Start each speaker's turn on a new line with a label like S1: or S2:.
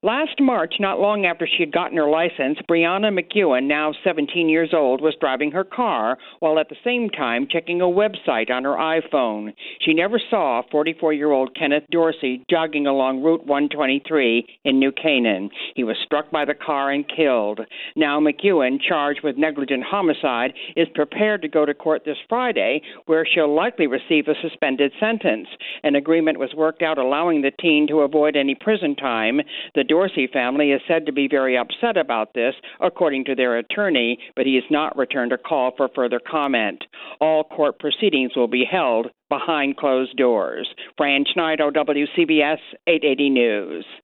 S1: Last March, not long after she had gotten her license, Brianna McEwen, now 17 years old, was driving her car while at the same time checking a website on her iPhone. She never saw 44-year-old Kenneth Dorsey jogging along Route 123 in New Canaan. He was struck by the car and killed. Now McEwen, charged with negligent homicide, is prepared to go to court this Friday, where she'll likely receive a suspended sentence. An agreement was worked out allowing the teen to avoid any prison time. The Dorsey family is said to be very upset about this, according to their attorney, but he has not returned a call for further comment. All court proceedings will be held behind closed doors. Fran Schneider, WCBS 880 News.